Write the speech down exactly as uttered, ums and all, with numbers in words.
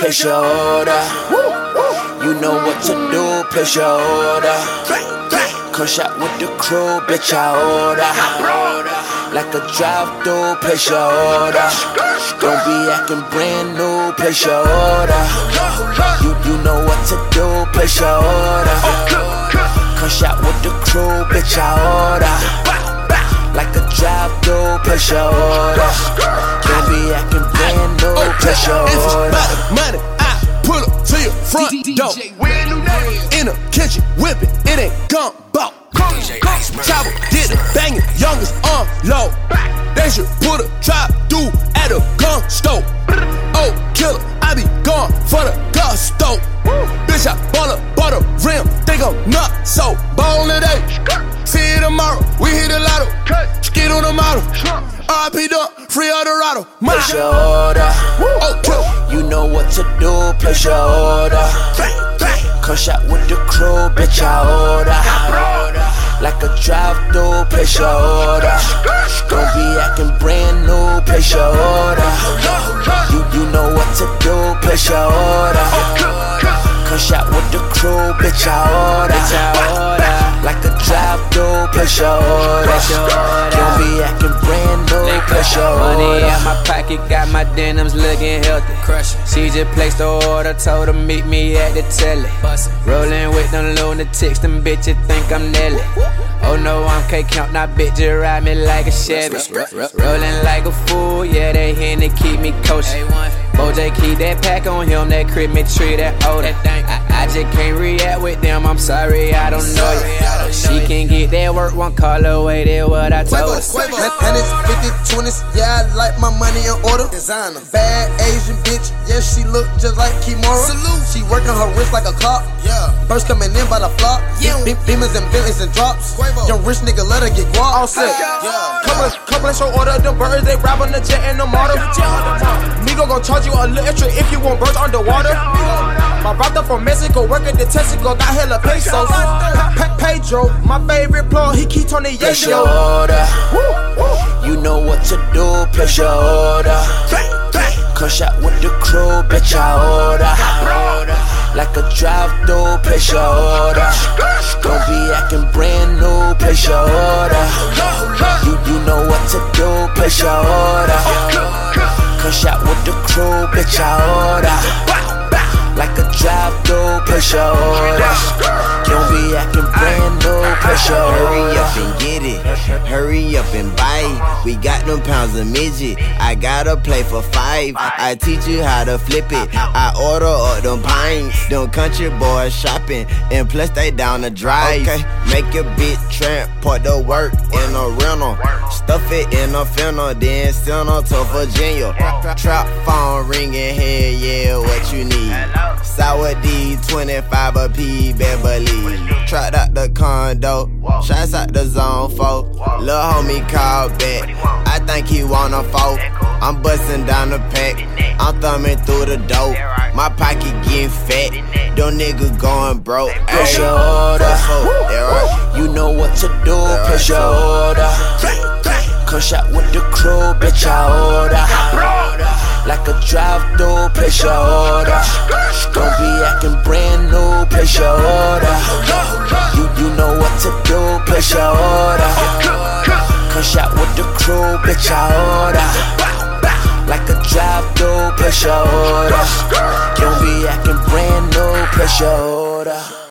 place your order. You know what to do, place your order. Come shot with the crew, bitch, I order. Like a drive-thru, place your order. Don't be acting brand new, place your order. You, you know what to do, place your order. Come shot with the crew, bitch, I order. Like a drive-thru, place your order. Don't be acting brand new, place your order. Money, I pull up to your front door. In the kitchen, whipping, it ain't gumbo. Chopper did the banging, youngest on low. They should put a trap through at a gun store. Oh, killer, I be gone for the gusto. Bitch, I bought a, bought a rim, think I'm not so bone today. See you tomorrow, we hit the lotto. Skid on the model. R I P Duck, free Eldorado. Place your order. Oh, you know what to do, place your order. Come shot with the crew, bitch, I order. Like a drive-thru, place your order. Don't be acting brand new, place your order. You, you know what to do, place your order. Come shot with the crew, bitch, I order. Like a drive-thru, place your order. Don't be acting brand new, place your order. Money in my pocket, got my denims looking healthy. She just placed the order, told her meet me at the telly. Rolling with them lunatics, them bitches think I'm Nelly. Oh no, I'm K-Count, now bitch, just ride me like a Chevy. Rolling like a fool, yeah, they here to keep me kosher. Bojay keep that pack on him, that crib me tree, that odor. I, I just can't react with them, I'm sorry, I don't know you. She can get that work, one call away, that's what I told her. Hundreds, fifties, twenties, yeah, I like my money in order. Designer, bad Asian bitch, yeah, she look just like Kimora. Salute. She working her wrist like a clock. Yeah, first coming in by the flock. Yeah, Be Beamers and Bentleys and drops. Quavo. Young rich nigga let her get guap. All set. Yeah, couple, couple of show order. Them birds they rap on the jet and the model. Migo gon' charge you a little extra if you want birds underwater. My brother from Mexico working the Texaco, got hella pesos. Pe Pedro, my favorite plug, he keep on the place your order. You know what to do, place your order. Come shot with the crew, bitch, I order. Like a drive-thru, place your order. Don't be acting brand new, place your order. You, you know what to do, place your order. Come shot with the crew, bitch, I order. Like a drive-thru, place your order. Don't be acting brand new, place your order. Hurry up and get it, hurry up and buy it. We got them pounds of midget, I gotta play for five. I teach you how to flip it, I order up them pints. Them country boys shopping, and plus they down the drive. Okay, make your bitch tramp, put the work in a rental. Stuff it in a funnel, then send her to Virginia. Trap phone ringing, head, yeah, what you need? Sour D, twenty-five a P, Beverly. Trapped out the condo, shots out the zone four. Lil' homie called back, I think he wanna fold. I'm bustin' down the pack, I'm thumbing through the dope. My pocket getting fat, them niggas going broke. Place your order. You know what to do, place your order. Come shot with the crew, bitch, I order. Like a drive-thru, place your order. Don't be acting brand new, place your order. You, you know what to do, place your order. Come shot with the crew, bitch, I order. Like a drive-thru, place your order. Don't be acting brand new, place your order.